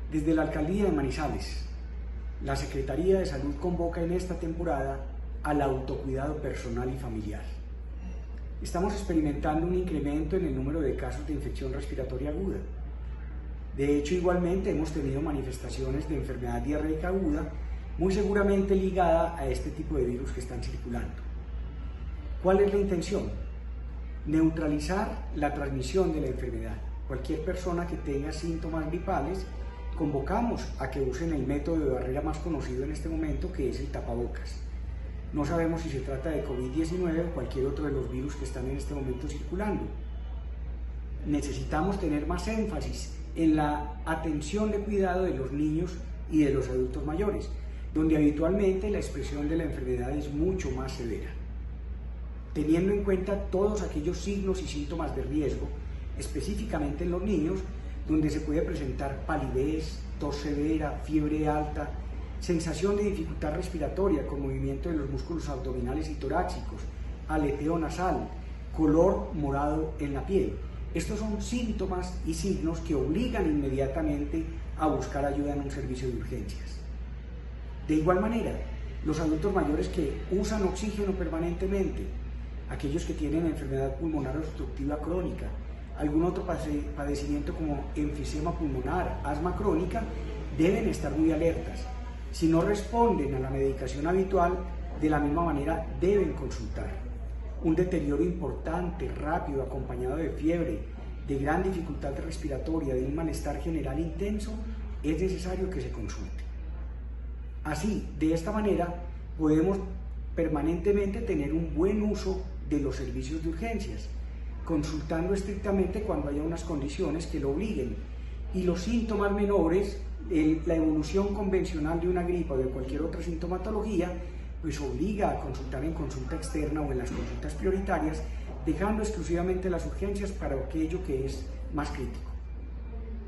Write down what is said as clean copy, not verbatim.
Desde la Alcaldía de Manizales, la Secretaría de Salud convoca en esta temporada al autocuidado personal y familiar. Estamos experimentando un incremento en el número de casos de infección respiratoria aguda. De hecho, igualmente hemos tenido manifestaciones de enfermedad diarreica aguda, muy seguramente ligada a este tipo de virus que están circulando. ¿Cuál es la intención? Neutralizar la transmisión de la enfermedad. Cualquier persona que tenga síntomas gripales, convocamos a que usen el método de barrera más conocido en este momento, que es el tapabocas. No sabemos si se trata de COVID-19 o cualquier otro de los virus que están en este momento circulando. Necesitamos tener más énfasis en la atención de cuidado de los niños y de los adultos mayores, donde habitualmente la expresión de la enfermedad es mucho más severa. Teniendo en cuenta todos aquellos signos y síntomas de riesgo, específicamente en los niños, donde se puede presentar palidez, tos severa, fiebre alta, sensación de dificultad respiratoria con movimiento de los músculos abdominales y torácicos, aleteo nasal, color morado en la piel. Estos son síntomas y signos que obligan inmediatamente a buscar ayuda en un servicio de urgencias. De igual manera, los adultos mayores que usan oxígeno permanentemente, aquellos que tienen enfermedad pulmonar obstructiva crónica, algún otro padecimiento como enfisema pulmonar, asma crónica, deben estar muy alertas. Si no responden a la medicación habitual, de la misma manera deben consultar. Un deterioro importante, rápido, acompañado de fiebre, de gran dificultad respiratoria, de un malestar general intenso, es necesario que se consulte. Así, de esta manera, podemos permanentemente tener un buen uso de los servicios de urgencias, consultando estrictamente cuando haya unas condiciones que lo obliguen. Y los síntomas menores, la evolución convencional de una gripa o de cualquier otra sintomatología, pues obliga a consultar en consulta externa o en las consultas prioritarias, dejando exclusivamente las urgencias para aquello que es más crítico.